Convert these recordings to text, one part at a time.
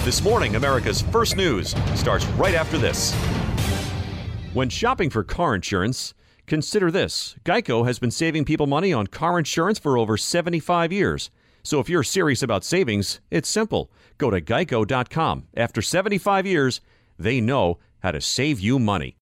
This morning, America's First News starts right after this. When shopping for car insurance, consider this. Geico has been saving people money on car insurance for over 75 years. So if you're serious about savings, it's simple. Go to geico.com. After 75 years, they know how to save you money.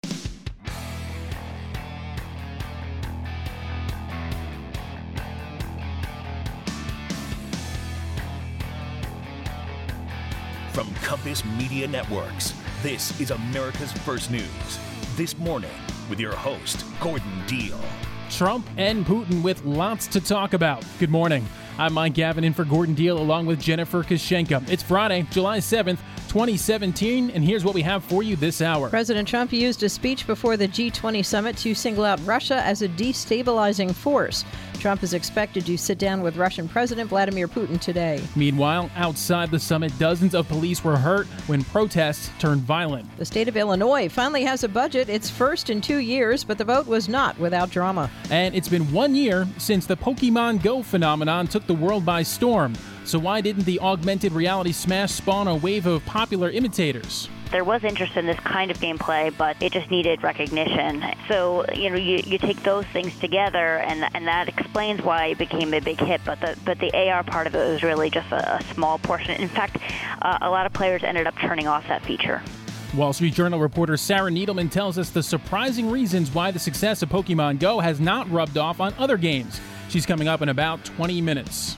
From Compass Media Networks, this is America's First News. This morning with your host, Gordon Deal. Trump and Putin with lots to talk about. Good morning. I'm Mike Gavin in for Gordon Deal along with Jennifer Koshenka. It's Friday, July 7th, 2017, and here's what we have for you this hour. President Trump used a speech before the G20 summit to single out Russia as a destabilizing force. Trump is expected to sit down with Russian President Vladimir Putin today. Meanwhile, outside the summit, dozens of police were hurt when protests turned violent. The state of Illinois finally has a budget, its first in 2 years, but the vote was not without drama. And it's been 1 year since the Pokemon Go phenomenon took the world by storm. So why didn't the augmented reality smash spawn a wave of popular imitators? There was interest in this kind of gameplay, but it just needed recognition. So, you take those things together, and that explains why it became a big hit. But the AR part of it was really just a small portion. In fact, a lot of players ended up turning off that feature. Wall Street Journal reporter Sarah Needleman tells us the surprising reasons why the success of Pokemon Go has not rubbed off on other games. She's coming up in about 20 minutes.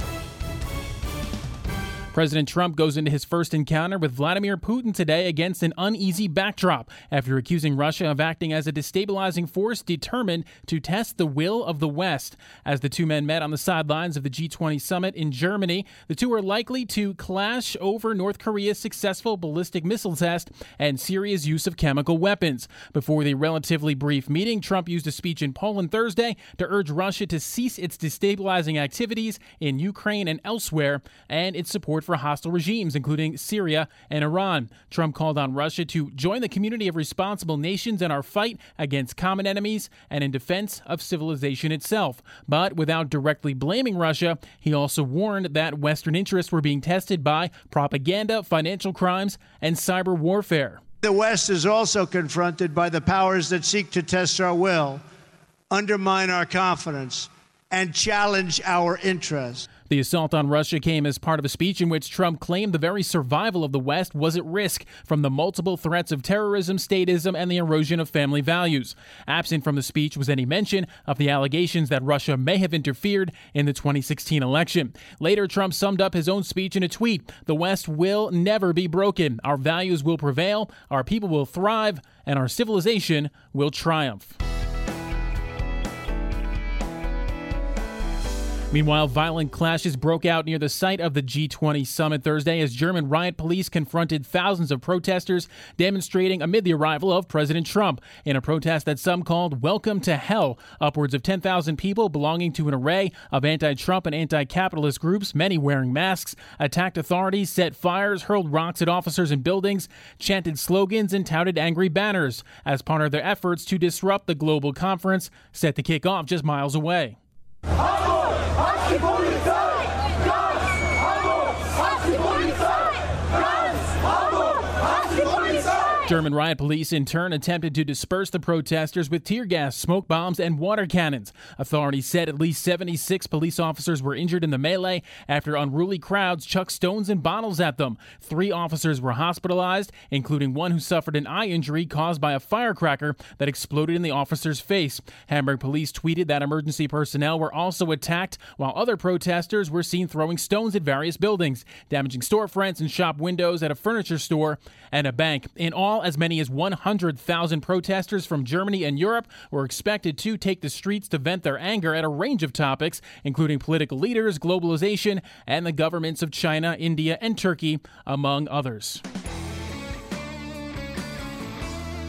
President Trump goes into his first encounter with Vladimir Putin today against an uneasy backdrop after accusing Russia of acting as a destabilizing force determined to test the will of the West. As the two men met on the sidelines of the G20 summit in Germany, the two are likely to clash over North Korea's successful ballistic missile test and Syria's use of chemical weapons. Before the relatively brief meeting, Trump used a speech in Poland Thursday to urge Russia to cease its destabilizing activities in Ukraine and elsewhere and its support for hostile regimes, including Syria and Iran. Trump called on Russia to join the community of responsible nations in our fight against common enemies and in defense of civilization itself. But without directly blaming Russia, he also warned that Western interests were being tested by propaganda, financial crimes, and cyber warfare. The West is also confronted by the powers that seek to test our will, undermine our confidence, and challenge our interests. The assault on Russia came as part of a speech in which Trump claimed the very survival of the West was at risk from the multiple threats of terrorism, statism, and the erosion of family values. Absent from the speech was any mention of the allegations that Russia may have interfered in the 2016 election. Later, Trump summed up his own speech in a tweet: "The West will never be broken. Our values will prevail, our people will thrive, and our civilization will triumph." Meanwhile, violent clashes broke out near the site of the G20 summit Thursday as German riot police confronted thousands of protesters demonstrating amid the arrival of President Trump in a protest that some called "Welcome to Hell." Upwards of 10,000 people belonging to an array of anti-Trump and anti-capitalist groups, many wearing masks, attacked authorities, set fires, hurled rocks at officers and buildings, chanted slogans, and touted angry banners as part of their efforts to disrupt the global conference set to kick off just miles away. German riot police in turn attempted to disperse the protesters with tear gas, smoke bombs, and water cannons. Authorities said at least 76 police officers were injured in the melee after unruly crowds chucked stones and bottles at them. 3 officers were hospitalized, including one who suffered an eye injury caused by a firecracker that exploded in the officer's face. Hamburg police tweeted that emergency personnel were also attacked, while other protesters were seen throwing stones at various buildings, damaging storefronts and shop windows at a furniture store and a bank. In all, as many as 100,000 protesters from Germany and Europe were expected to take the streets to vent their anger at a range of topics, including political leaders, globalization, and the governments of China, India, and Turkey, among others.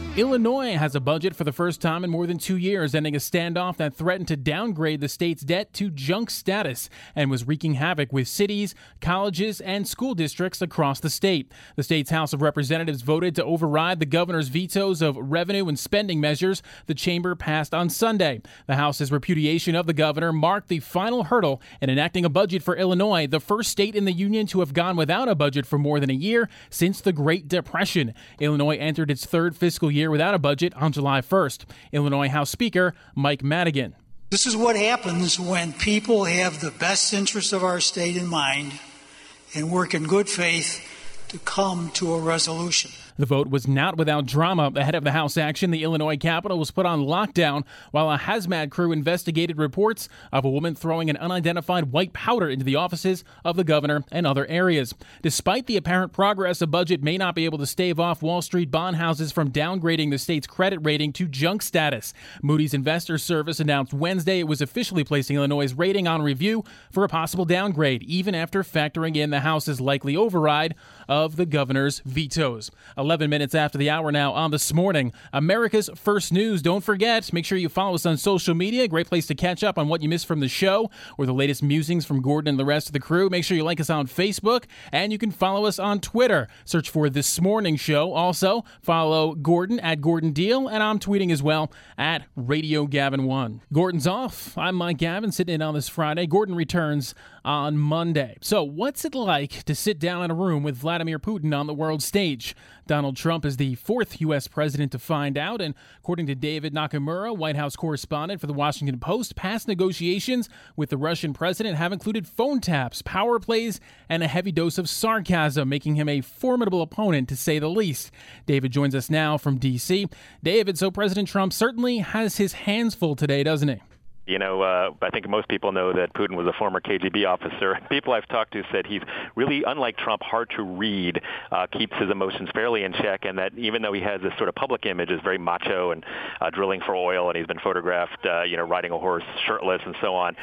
Illinois has a budget for the first time in more than 2 years, ending a standoff that threatened to downgrade the state's debt to junk status and was wreaking havoc with cities, colleges, and school districts across the state. The state's House of Representatives voted to override the governor's vetoes of revenue and spending measures the chamber passed on Sunday. The House's repudiation of the governor marked the final hurdle in enacting a budget for Illinois, the first state in the union to have gone without a budget for more than a year since the Great Depression. Illinois entered its third fiscal year without a budget on July 1st. Illinois House Speaker Mike Madigan. This is what happens when people have the best interests of our state in mind and work in good faith to come to a resolution. The vote was not without drama. Ahead of the House action, the Illinois Capitol was put on lockdown while a hazmat crew investigated reports of a woman throwing an unidentified white powder into the offices of the governor and other areas. Despite the apparent progress, a budget may not be able to stave off Wall Street bond houses from downgrading the state's credit rating to junk status. Moody's Investors Service announced Wednesday it was officially placing Illinois' rating on review for a possible downgrade, even after factoring in the House's likely override of the governor's vetoes. 11 minutes after the hour now on This Morning, America's First News. Don't forget, make sure you follow us on social media. Great place to catch up on what you missed from the show or the latest musings from Gordon and the rest of the crew. Make sure you like us on Facebook, and you can follow us on Twitter. Search for This Morning Show. Also, follow Gordon at Gordon Deal, and I'm tweeting as well at Radio Gavin1. Gordon's off. I'm Mike Gavin, sitting in on this Friday. Gordon returns on Monday. So what's it like to sit down in a room with Vladimir Putin on the world stage? Donald Trump is the fourth U.S. president to find out, and according to David Nakamura, White House correspondent for The Washington Post, past negotiations with the Russian president have included phone taps, power plays, and a heavy dose of sarcasm, making him a formidable opponent, to say the least. David joins us now from D.C. David, so President Trump certainly has his hands full today, doesn't he? You know, I think most people know that Putin was a former KGB officer. People I've talked to said he's really, unlike Trump, hard to read, keeps his emotions fairly in check, and that even though he has this sort of public image, is very macho and drilling for oil, and he's been photographed, riding a horse shirtless and so on.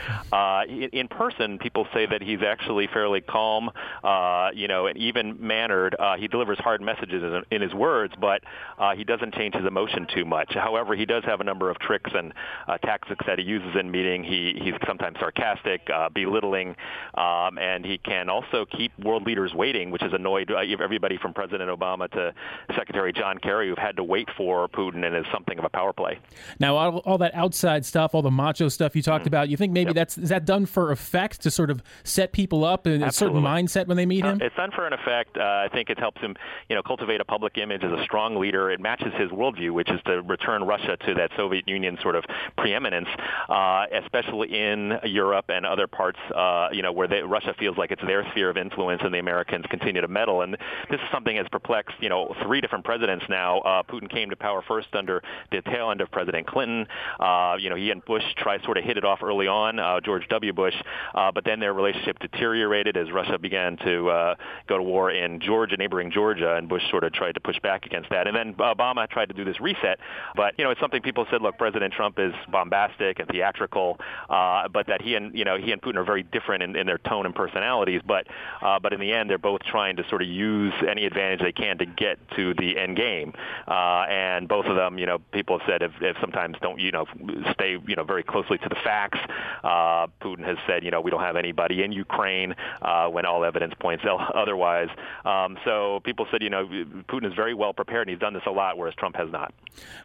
In person, people say that he's actually fairly calm, and even-mannered. He delivers hard messages in his words, but he doesn't change his emotion too much. However, he does have a number of tricks and tactics that he uses in meeting. He's sometimes sarcastic, belittling, and he can also keep world leaders waiting, which has annoyed everybody from President Obama to Secretary John Kerry, who've had to wait for Putin, and is something of a power play. Now, all that outside stuff, all the macho stuff you talked about, you think maybe is that done for effect to sort of set people up in a certain mindset when they meet him? It's done for an effect. I think it helps him, cultivate a public image as a strong leader. It matches his worldview, which is to return Russia to that Soviet Union sort of preeminence. Especially in Europe and other parts, where Russia feels like it's their sphere of influence, and the Americans continue to meddle. And this is something that's perplexed, three different presidents now. Putin came to power first under the tail end of President Clinton. He and Bush tried sort of hit it off early on, George W. Bush, but then their relationship deteriorated as Russia began to go to war in neighboring Georgia, and Bush sort of tried to push back against that. And then Obama tried to do this reset. But, it's something people said, look, President Trump is bombastic and theatrical, but that he and Putin are very different in their tone and personalities. But in the end, they're both trying to sort of use any advantage they can to get to the end game. And both of them, people have said, if sometimes don't stay very closely to the facts. Putin has said, we don't have anybody in Ukraine when all evidence points otherwise. So people said, Putin is very well prepared, and he's done this a lot, whereas Trump has not.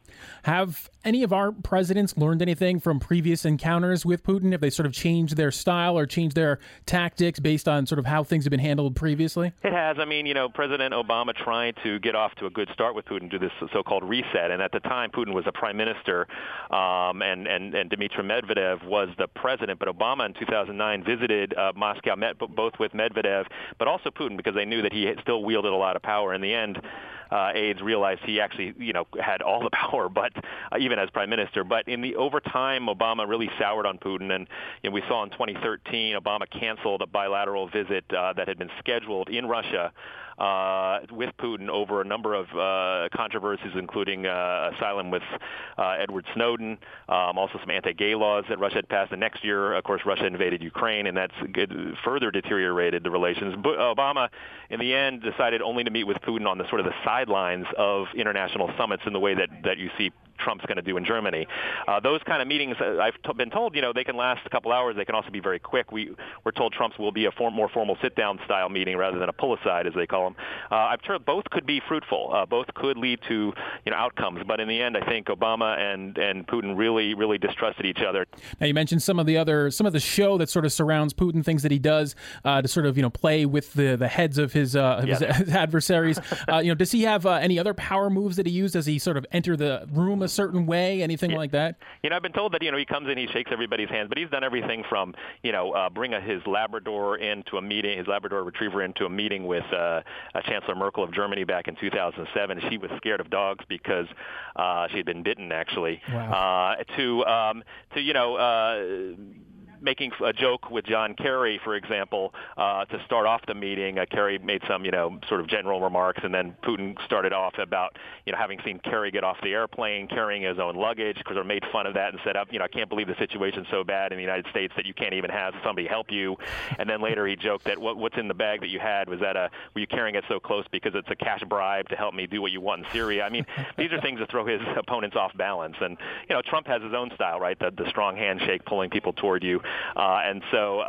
Have any of our presidents learned anything from previous encounters with Putin? Have they sort of changed their style or changed their tactics based on sort of how things have been handled previously? It has. I mean, President Obama tried to get off to a good start with Putin, do this so-called reset. And at the time, Putin was a prime minister, and Dmitry Medvedev was the president. But Obama in 2009 visited Moscow, met both with Medvedev, but also Putin, because they knew that he still wielded a lot of power. In the end, aides realized he actually, had all the power, but even as prime minister. But over time, Obama really soured on Putin, and we saw in 2013 Obama canceled a bilateral visit that had been scheduled in Russia with Putin over a number of controversies, including asylum with Edward Snowden, also some anti-gay laws that Russia had passed. And next year, of course, Russia invaded Ukraine, and that's further deteriorated the relations. But Obama, in the end, decided only to meet with Putin on the sort of the side sidelines of international summits in the way that you see Trump's going to do in Germany. Those kind of meetings, I've been told, they can last a couple hours. They can also be very quick. We're told Trump's will be a more formal sit-down style meeting rather than a pull-aside, as they call them. I'm sure both could be fruitful. Both could lead to outcomes. But in the end, I think Obama and Putin really distrusted each other. Now, you mentioned some of the show that sort of surrounds Putin, things that he does to sort of play with the heads of his adversaries. Does he have any other power moves that he used? Does he sort of enter the room a certain way, anything like that? I've been told that he comes in, he shakes everybody's hands, but he's done everything from bring his Labrador into a meeting, his Labrador Retriever into a meeting with Chancellor Merkel of Germany back in 2007. She was scared of dogs because she had been bitten, actually. Wow. Making a joke with John Kerry, for example, to start off the meeting. Kerry made some, sort of general remarks, and then Putin started off about, having seen Kerry get off the airplane carrying his own luggage, because they made fun of that and said, I can't believe the situation's so bad in the United States that you can't even have somebody help you. And then later he joked that what's in the bag that you had, were you carrying it so close because it's a cash bribe to help me do what you want in Syria? I mean, these are things that throw his opponents off balance. And, Trump has his own style, right? The strong handshake, pulling people toward you. And so,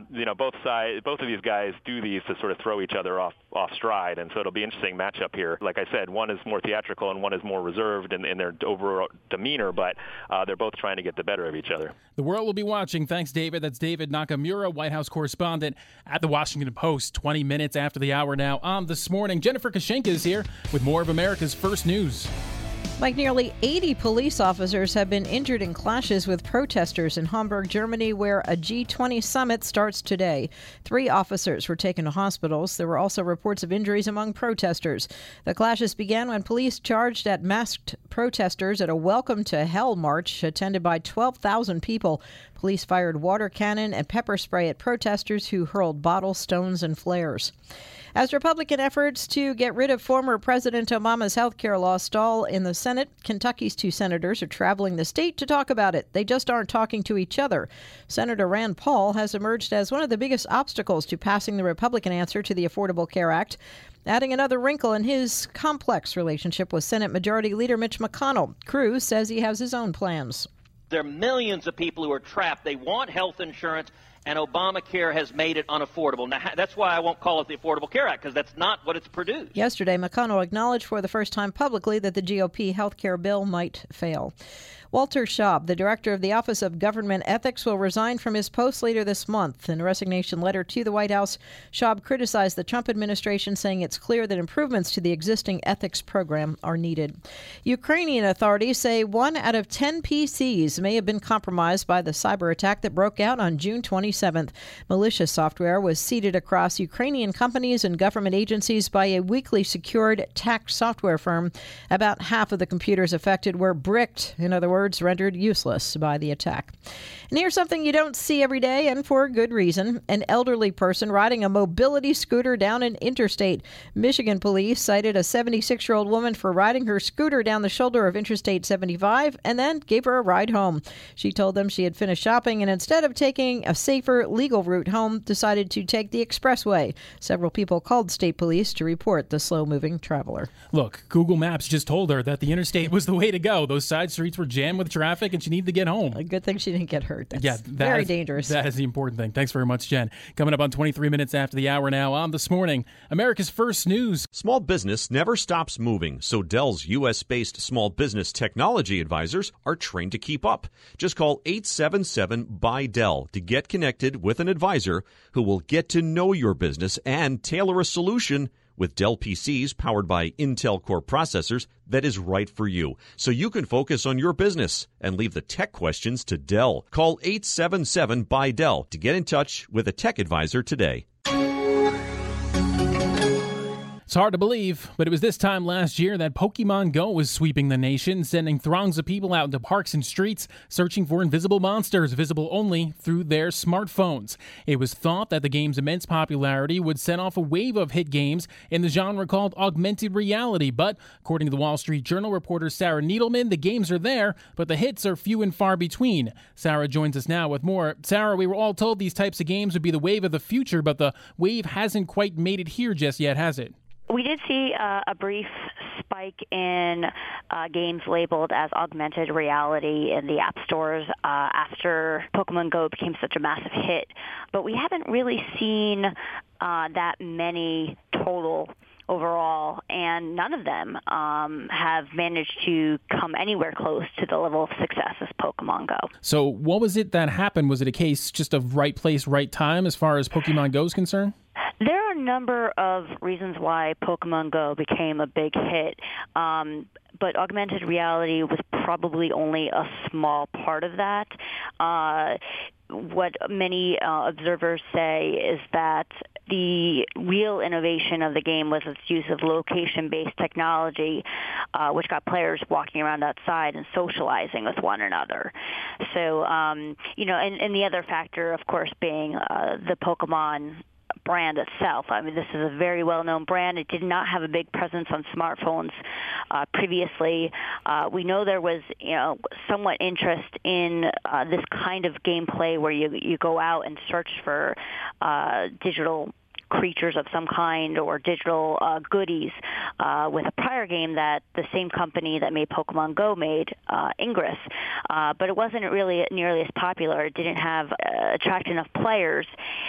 both of these guys do these to sort of throw each other off stride. And so it'll be an interesting matchup here. Like I said, one is more theatrical and one is more reserved in their overall demeanor, but they're both trying to get the better of each other. The world will be watching. Thanks, David. That's David Nakamura, White House correspondent at the Washington Post. 20 minutes after the hour now on This Morning. Jennifer Kashenka is here with more of America's First News. Like nearly 80 police officers have been injured in clashes with protesters in Hamburg, Germany, where a G20 summit starts today. 3 officers were taken to hospitals. There were also reports of injuries among protesters. The clashes began when police charged at masked protesters at a Welcome to Hell march attended by 12,000 people. Police fired water cannon and pepper spray at protesters who hurled bottles, stones, and flares. As Republican efforts to get rid of former President Obama's health care law stall in the Senate, Kentucky's 2 senators are traveling the state to talk about it. They just aren't talking to each other. Senator Rand Paul has emerged as one of the biggest obstacles to passing the Republican answer to the Affordable Care Act, adding another wrinkle in his complex relationship with Senate Majority Leader Mitch McConnell. Cruz says he has his own plans. There are millions of people who are trapped. They want health insurance, and Obamacare has made it unaffordable. Now, that's why I won't call it the Affordable Care Act, because that's not what it's produced. Yesterday, McConnell acknowledged for the first time publicly that the GOP health care bill might fail. Walter Schaub, the director of the Office of Government Ethics, will resign from his post later this month. In a resignation letter to the White House, Schaub criticized the Trump administration, saying it's clear that improvements to the existing ethics program are needed. Ukrainian authorities say 1 out of 10 PCs may have been compromised by the cyber attack that broke out on June 27th. Malicious software was seeded across Ukrainian companies and government agencies by a weakly secured tax software firm. About half of the computers affected were bricked, in other words, rendered useless by the attack. And here's something you don't see every day, and for good reason. An elderly person riding a mobility scooter down an interstate. Michigan police cited a 76-year-old woman for riding her scooter down the shoulder of Interstate 75 and then gave her a ride home. She told them she had finished shopping and instead of taking a safer, legal route home, decided to take the expressway. Several people called state police to report the slow-moving traveler. Look, Google Maps just told her that the interstate was the way to go. Those side streets were jammed with traffic and she needed to get home. A good thing she didn't get hurt. That's very dangerous. That is the important thing. Thanks very much, Jen. Coming up on 23 minutes after the hour now on This Morning, America's First News. Small business never stops moving, so Dell's U.S.-based small business technology advisors are trained to keep up. Just call 877-BUY-DELL to get connected with an advisor who will get to know your business and tailor a solution with Dell PCs powered by Intel Core processors that is right for you, so you can focus on your business and leave the tech questions to Dell. Call 877-BUY-DELL to get in touch with a tech advisor today. It's hard to believe, but it was this time last year that Pokemon Go was sweeping the nation, sending throngs of people out into parks and streets searching for invisible monsters, visible only through their smartphones. It was thought that the game's immense popularity would set off a wave of hit games in the genre called augmented reality, but according to the Wall Street Journal reporter Sarah Needleman, the games are there, but the hits are few and far between. Sarah joins us now with more. Sarah, we were all told these types of games would be the wave of the future, but the wave hasn't quite made it here just yet, has it? We did see a brief spike in games labeled as augmented reality in the app stores after Pokemon Go became such a massive hit. But we haven't really seen that many total overall, and none of them have managed to come anywhere close to the level of success as Pokemon Go. So what was it that happened? Was it a case just of right place, right time as far as Pokemon Go is concerned? There are a number of reasons why Pokemon Go became a big hit, but augmented reality was probably only a small part of that. What many observers say is that the real innovation of the game was its use of location-based technology, which got players walking around outside and socializing with one another. So, and the other factor, of course, being the Pokemon brand itself. I mean, this is a very well-known brand. It did not have a big presence on smartphones previously. We know there was, somewhat interest in this kind of gameplay where you go out and search for digital creatures of some kind or digital goodies with a prior game that the same company that made Pokemon Go made, Ingress. But it wasn't really nearly as popular. It didn't attract enough players.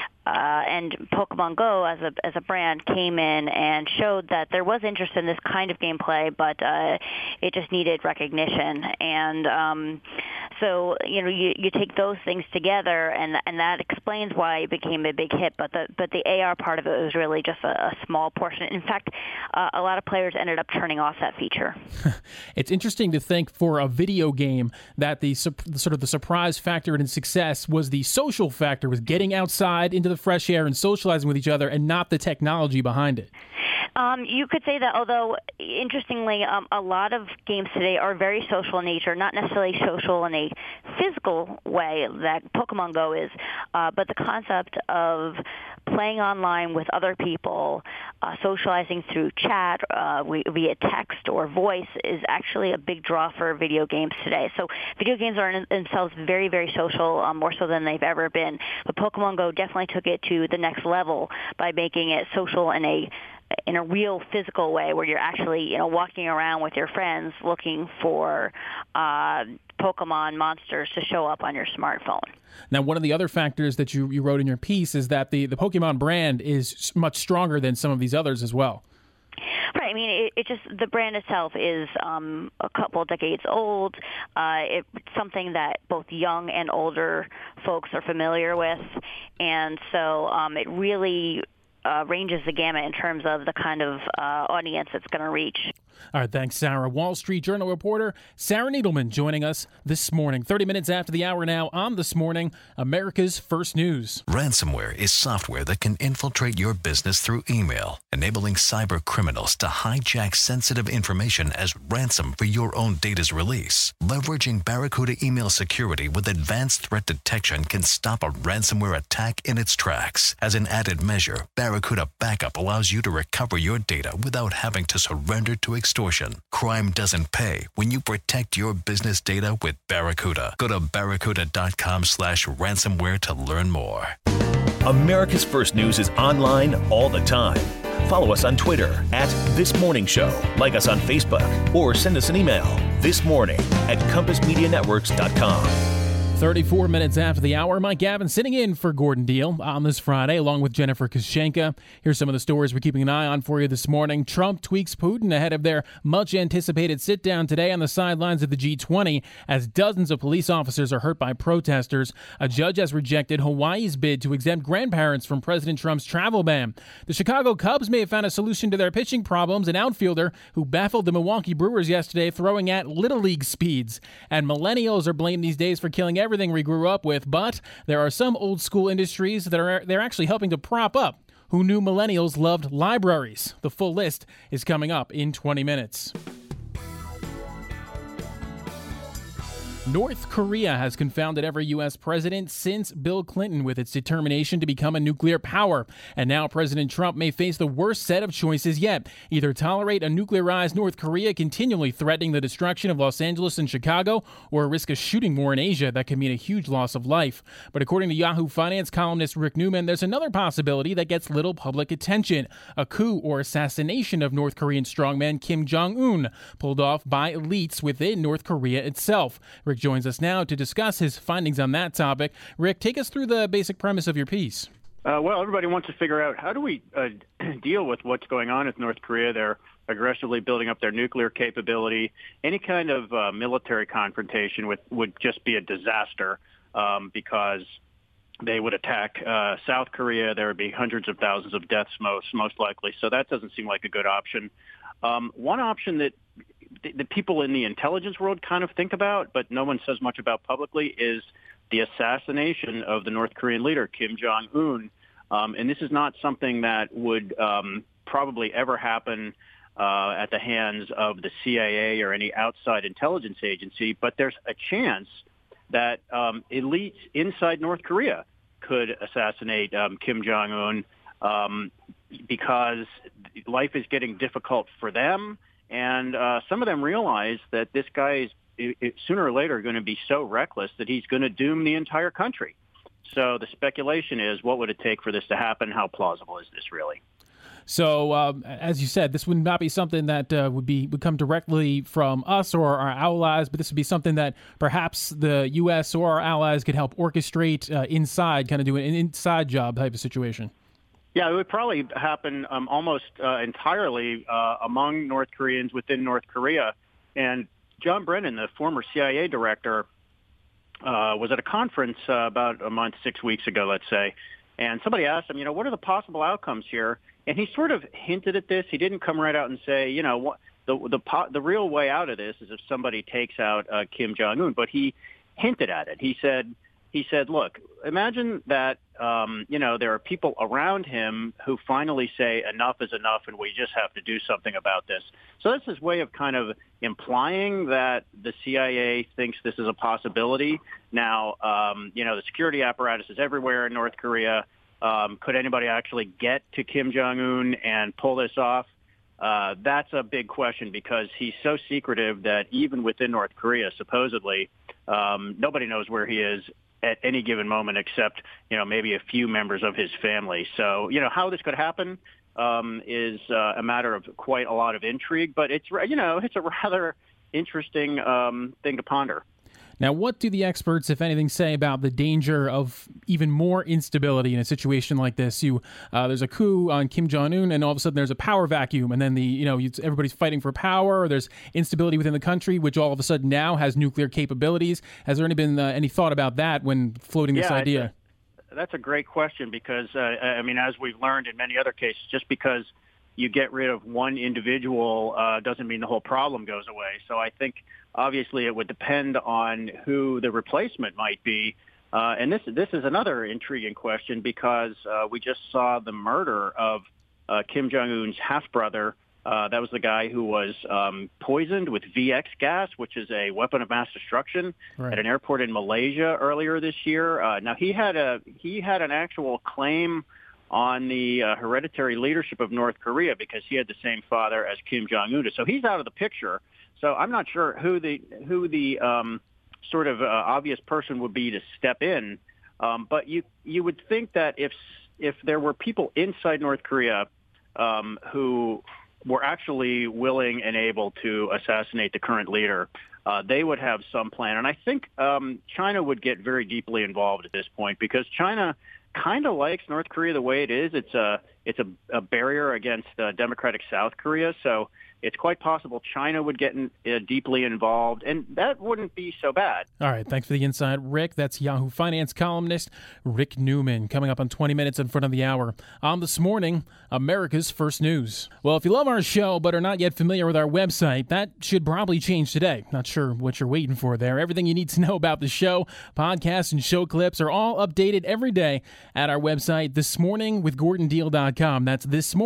And Pokemon Go, as a brand, came in and showed that there was interest in this kind of gameplay, but it just needed recognition. And so, you take those things together, and that explains why it became a big hit. But the AR part of it was really just a small portion. In fact, a lot of players ended up turning off that feature. It's interesting to think for a video game that the sort of the surprise factor in success was the social factor, was getting outside into the fresh air and socializing with each other, and not the technology behind it. You could say that, although, interestingly, a lot of games today are very social in nature, not necessarily social in a physical way that Pokemon Go is, but the concept of playing online with other people, socializing through chat, via text or voice is actually a big draw for video games today. So video games are in themselves very, very social, more so than they've ever been. But Pokemon Go definitely took it to the next level by making it social in a real physical way where you're actually walking around with your friends looking for Pokemon monsters to show up on your smartphone. Now, one of the other factors that you wrote in your piece is that the Pokemon brand is much stronger than some of these others as well. Right. I mean, it just, the brand itself is a couple decades old. It's something that both young and older folks are familiar with, and so it really ranges the gamut in terms of the kind of audience it's going to reach. All right, thanks, Sarah. Wall Street Journal reporter Sarah Needleman joining us this morning. 30 minutes after the hour now on This Morning, America's First News. Ransomware is software that can infiltrate your business through email, enabling cyber criminals to hijack sensitive information as ransom for your own data's release. Leveraging Barracuda email security with advanced threat detection can stop a ransomware attack in its tracks. As an added measure, Barracuda Backup allows you to recover your data without having to surrender to extortion. Crime doesn't pay when you protect your business data with Barracuda. Go to barracuda.com/ransomware to learn more. America's First News is online all the time. Follow us on Twitter @ThisMorningShow. Like us on Facebook or send us an email thismorning@compassmedianetworks.com. 34 minutes after the hour, Mike Gavin sitting in for Gordon Deal on this Friday, along with Jennifer Kushenka. Here's some of the stories we're keeping an eye on for you this morning. Trump tweaks Putin ahead of their much-anticipated sit-down today on the sidelines of the G20 as dozens of police officers are hurt by protesters. A judge has rejected Hawaii's bid to exempt grandparents from President Trump's travel ban. The Chicago Cubs may have found a solution to their pitching problems, an outfielder who baffled the Milwaukee Brewers yesterday throwing at Little League speeds. And millennials are blamed these days for killing everything we grew up with, but there are some old school industries that they're actually helping to prop up. Who knew millennials loved libraries? The full list is coming up in 20 minutes. North Korea has confounded every U.S. president since Bill Clinton with its determination to become a nuclear power. And now President Trump may face the worst set of choices yet. Either tolerate a nuclearized North Korea continually threatening the destruction of Los Angeles and Chicago, or risk a shooting war in Asia that could mean a huge loss of life. But according to Yahoo Finance columnist Rick Newman, there's another possibility that gets little public attention: a coup or assassination of North Korean strongman Kim Jong-un, pulled off by elites within North Korea itself. Rick joins us now to discuss his findings on that topic. Rick, take us through the basic premise of your piece. Well, everybody wants to figure out, how do we deal with what's going on with North Korea? They're aggressively building up their nuclear capability. Any kind of military confrontation would just be a disaster because they would attack South Korea. There would be hundreds of thousands of deaths most likely. So that doesn't seem like a good option. One option that the people in the intelligence world kind of think about, but no one says much about publicly, is the assassination of the North Korean leader, Kim Jong-un. And this is not something that would probably ever happen at the hands of the CIA or any outside intelligence agency, but there's a chance that elites inside North Korea could assassinate Kim Jong-un because life is getting difficult for them. And some of them realize that this guy is sooner or later going to be so reckless that he's going to doom the entire country. So the speculation is, what would it take for this to happen? How plausible is this really? So, as you said, this would not be something that would come directly from us or our allies, but this would be something that perhaps the U.S. or our allies could help orchestrate inside, kind of do an inside job type of situation. Yeah, it would probably happen almost entirely among North Koreans within North Korea. And John Brennan, the former CIA director, was at a conference about a month, 6 weeks ago, let's say, and somebody asked him, what are the possible outcomes here? And he sort of hinted at this. He didn't come right out and say, what the real way out of this is if somebody takes out Kim Jong-un, but he hinted at it. He said, look, imagine that, there are people around him who finally say enough is enough and we just have to do something about this. So that's his way of kind of implying that the CIA thinks this is a possibility. Now, the security apparatus is everywhere in North Korea. Could anybody actually get to Kim Jong-un and pull this off? That's a big question because he's so secretive that even within North Korea, supposedly, nobody knows where he is at any given moment except, maybe a few members of his family. So, how this could happen is a matter of quite a lot of intrigue, but it's a rather interesting thing to ponder. Now, what do the experts, if anything, say about the danger of even more instability in a situation like this? There's a coup on Kim Jong-un, and all of a sudden there's a power vacuum, and then everybody's fighting for power. Or there's instability within the country, which all of a sudden now has nuclear capabilities. Has there been any thought about that when floating this idea? That's a great question because, as we've learned in many other cases, just because you get rid of one individual doesn't mean the whole problem goes away. So I think obviously it would depend on who the replacement might be. And this is another intriguing question because we just saw the murder of Kim Jong-un's half-brother. That was the guy who was poisoned with VX gas, which is a weapon of mass destruction, at an airport in Malaysia earlier this year. Now he had an actual claim on the hereditary leadership of North Korea because he had the same father as Kim Jong-un. So he's out of the picture. So I'm not sure who the sort of obvious person would be to step in. But you would think that if there were people inside North Korea who were actually willing and able to assassinate the current leader, they would have some plan. And I think China would get very deeply involved at this point because China kind of likes North Korea the way it is. It's a barrier against democratic South Korea. So it's quite possible China would get deeply involved, and that wouldn't be so bad. All right, thanks for the insight, Rick. That's Yahoo Finance columnist Rick Newman, coming up on 20 minutes in front of the hour. On This Morning, America's First News. Well, if you love our show but are not yet familiar with our website, that should probably change today. Not sure what you're waiting for there. Everything you need to know about the show, podcasts, and show clips are all updated every day at our website, thismorningwithgordondiehl.com. thismorningwithgordondeal.com. That's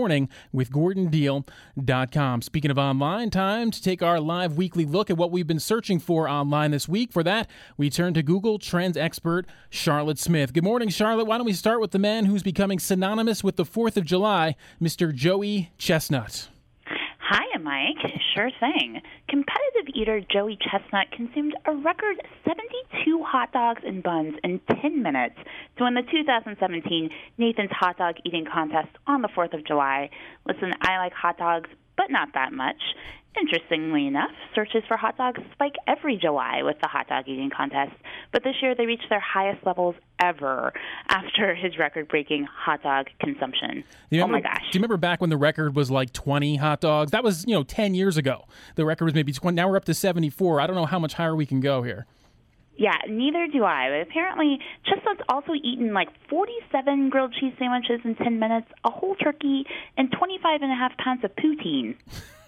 thismorningwithgordondeal.com. Speaking of online, time to take our live weekly look at what we've been searching for online this week. For that, we turn to Google Trends expert Charlotte Smith. Good morning, Charlotte. Why don't we start with the man who's becoming synonymous with the 4th of July, Mr. Joey Chestnut. Hiya, Mike. Sure thing. Competitive eater Joey Chestnut consumed a record 72 hot dogs and buns in 10 minutes to win the 2017 Nathan's Hot Dog Eating Contest on the 4th of July. Listen, I like hot dogs, but not that much. Interestingly enough, searches for hot dogs spike every July with the hot dog eating contest, but this year they reached their highest levels ever after his record-breaking hot dog consumption. Oh my gosh. Do you remember back when the record was like 20 hot dogs? That was, 10 years ago. The record was maybe 20. Now we're up to 74. I don't know how much higher we can go here. Yeah, neither do I. But apparently, Chestnut's also eaten like 47 grilled cheese sandwiches in 10 minutes, a whole turkey, and 25.5 pounds of poutine.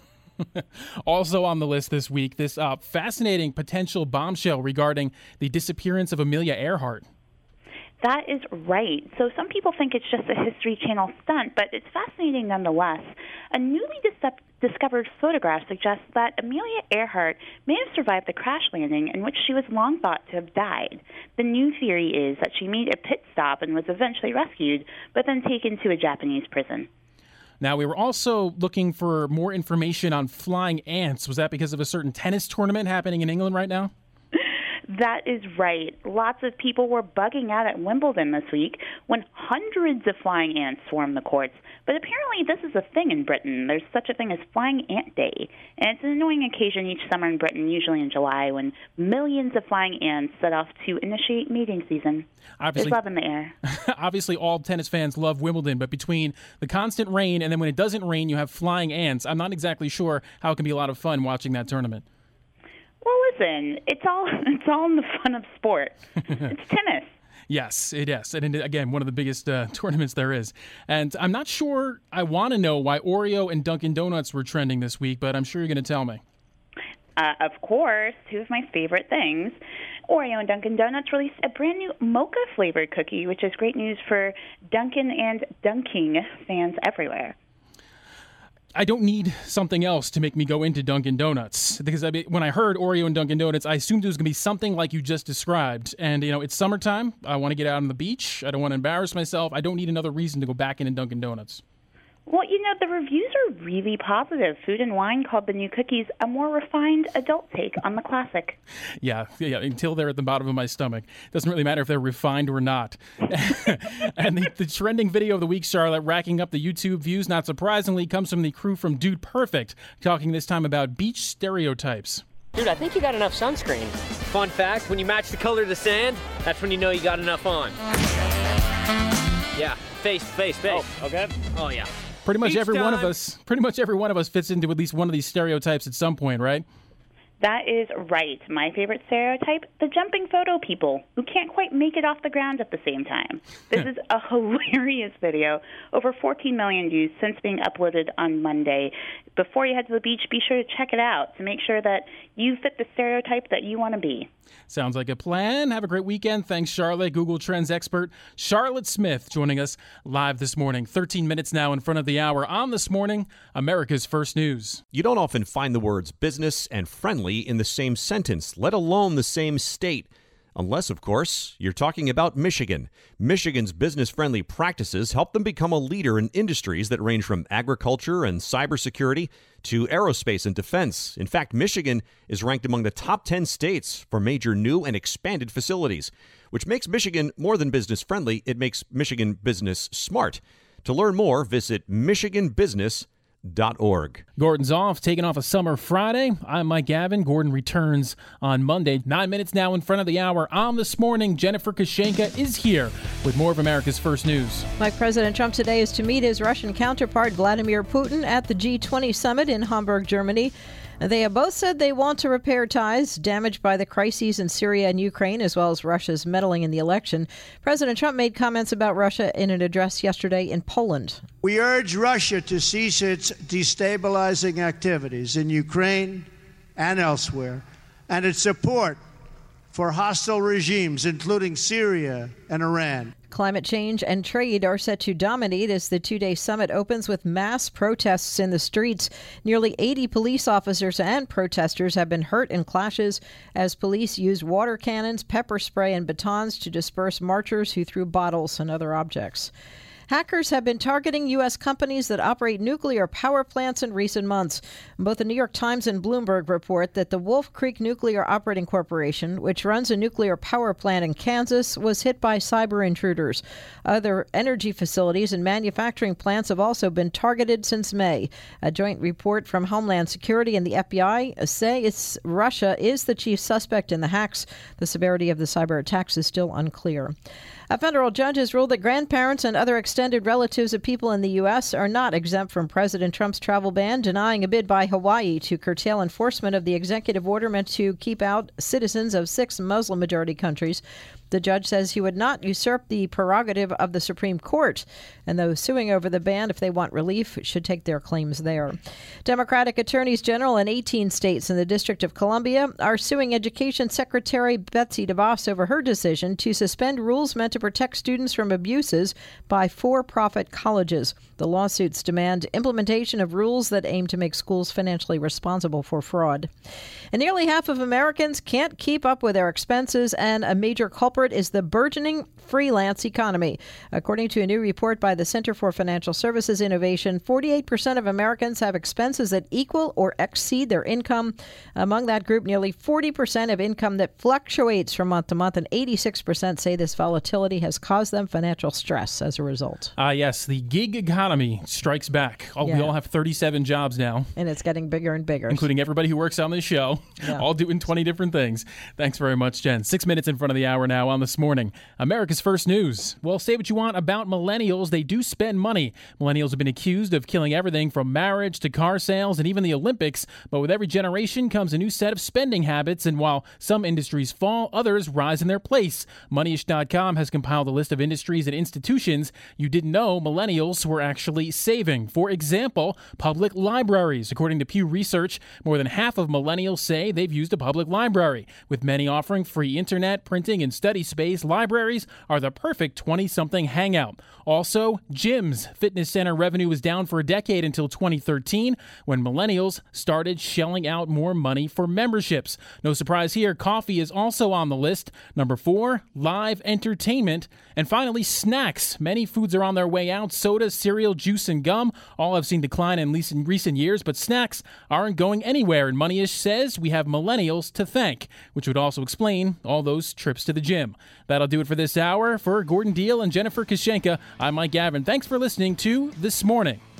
Also on the list this week, this fascinating potential bombshell regarding the disappearance of Amelia Earhart. That is right. So some people think it's just a History Channel stunt, but it's fascinating nonetheless. A newly discovered photograph suggests that Amelia Earhart may have survived the crash landing in which she was long thought to have died. The new theory is that she made a pit stop and was eventually rescued, but then taken to a Japanese prison. Now, we were also looking for more information on flying ants. Was that because of a certain tennis tournament happening in England right now? That is right. Lots of people were bugging out at Wimbledon this week when hundreds of flying ants swarmed the courts. But apparently this is a thing in Britain. There's such a thing as Flying Ant Day. And it's an annoying occasion each summer in Britain, usually in July, when millions of flying ants set off to initiate mating season. There's love in the air. Obviously, all tennis fans love Wimbledon, but between the constant rain and then when it doesn't rain, you have flying ants. I'm not exactly sure how it can be a lot of fun watching that tournament. Well, listen, it's all in the fun of sport. It's tennis. Yes, it is. And again, one of the biggest tournaments there is. And I'm not sure I want to know why Oreo and Dunkin' Donuts were trending this week, but I'm sure you're going to tell me. Of course, two of my favorite things. Oreo and Dunkin' Donuts released a brand new mocha-flavored cookie, which is great news for Dunkin' and dunking fans everywhere. I don't need something else to make me go into Dunkin' Donuts, because when I heard Oreo and Dunkin' Donuts, I assumed it was going to be something like you just described. And, it's summertime. I want to get out on the beach. I don't want to embarrass myself. I don't need another reason to go back into Dunkin' Donuts. Well, the reviews are really positive. Food and Wine called the new cookies a more refined adult take on the classic. Yeah, until they're at the bottom of my stomach. Doesn't really matter if they're refined or not. And the trending video of the week, Charlotte, racking up the YouTube views, not surprisingly, comes from the crew from Dude Perfect, talking this time about beach stereotypes. Dude, I think you got enough sunscreen. Fun fact, when you match the color of the sand, that's when you know you got enough on. Yeah, face. Oh, okay. Oh, yeah. Pretty much every one of us fits into at least one of these stereotypes at some point, right? That is right. My favorite stereotype, the jumping photo people who can't quite make it off the ground at the same time. This is a hilarious video. Over 14 million views since being uploaded on Monday. Before you head to the beach, be sure to check it out to make sure that you fit the stereotype that you want to be. Sounds like a plan. Have a great weekend. Thanks, Charlotte. Google Trends expert Charlotte Smith joining us live this morning. 13 minutes now in front of the hour on This Morning, America's First News. You don't often find the words business and friendly in the same sentence, let alone the same state. Unless, of course, you're talking about Michigan. Michigan's business-friendly practices help them become a leader in industries that range from agriculture and cybersecurity to aerospace and defense. In fact, Michigan is ranked among the top 10 states for major new and expanded facilities, which makes Michigan more than business-friendly. It makes Michigan business smart. To learn more, visit michiganbusiness.org. Gordon's off, taking off a summer Friday. I'm Mike Gavin. Gordon returns on Monday. 9 minutes now in front of the hour. On This Morning, Jennifer Kushenka is here with more of America's First News. Mike, President Trump today is to meet his Russian counterpart Vladimir Putin at the G20 summit in Hamburg, Germany. They have both said they want to repair ties damaged by the crises in Syria and Ukraine, as well as Russia's meddling in the election. President Trump made comments about Russia in an address yesterday in Poland. We urge Russia to cease its destabilizing activities in Ukraine and elsewhere, and its support for hostile regimes, including Syria and Iran. Climate change and trade are set to dominate as the two-day summit opens with mass protests in the streets. Nearly 80 police officers and protesters have been hurt in clashes as police used water cannons, pepper spray, and batons to disperse marchers who threw bottles and other objects. Hackers have been targeting U.S. companies that operate nuclear power plants in recent months. Both the New York Times and Bloomberg report that the Wolf Creek Nuclear Operating Corporation, which runs a nuclear power plant in Kansas, was hit by cyber intruders. Other energy facilities and manufacturing plants have also been targeted since May. A joint report from Homeland Security and the FBI say Russia is the chief suspect in the hacks. The severity of the cyber attacks is still unclear. A federal judge has ruled that grandparents and other extended relatives of people in the U.S. are not exempt from President Trump's travel ban, denying a bid by Hawaii to curtail enforcement of the executive order meant to keep out citizens of 6 Muslim-majority countries. The judge says he would not usurp the prerogative of the Supreme Court, and those suing over the ban, if they want relief, should take their claims there. Democratic attorneys general in 18 states and the District of Columbia are suing Education Secretary Betsy DeVos over her decision to suspend rules meant to protect students from abuses by for-profit colleges. The lawsuits demand implementation of rules that aim to make schools financially responsible for fraud. And nearly half of Americans can't keep up with their expenses, and a major culprit is the burgeoning freelance economy. According to a new report by the Center for Financial Services Innovation, 48% of Americans have expenses that equal or exceed their income. Among that group, nearly 40% have income that fluctuates from month to month, and 86% say this volatility has caused them financial stress as a result. Yes, the gig economy strikes back. We all have 37 jobs now. And it's getting bigger and bigger. Including everybody who works on this show, all doing 20 different things. Thanks very much, Jen. 6 minutes in front of the hour now on This Morning. America's First News. Well, say what you want about millennials. They do spend money. Millennials have been accused of killing everything from marriage to car sales and even the Olympics. But with every generation comes a new set of spending habits. And while some industries fall, others rise in their place. Moneyish.com has compiled a list of industries and institutions you didn't know millennials were actually saving. For example, public libraries. According to Pew Research, more than half of millennials say they've used a public library. With many offering free internet, printing, and study space, libraries are the perfect 20-something hangout. Also, gyms. Fitness center revenue was down for a decade until 2013, when millennials started shelling out more money for memberships. No surprise here, coffee is also on the list. Number 4, live entertainment. And finally, snacks. Many foods are on their way out. Soda, cereal, juice, and gum all have seen decline in recent years, but snacks aren't going anywhere. And Moneyish says we have millennials to thank, which would also explain all those trips to the gym. That'll do it for this hour. For Gordon Deal and Jennifer Kashenka, I'm Mike Gavin. Thanks for listening to This Morning.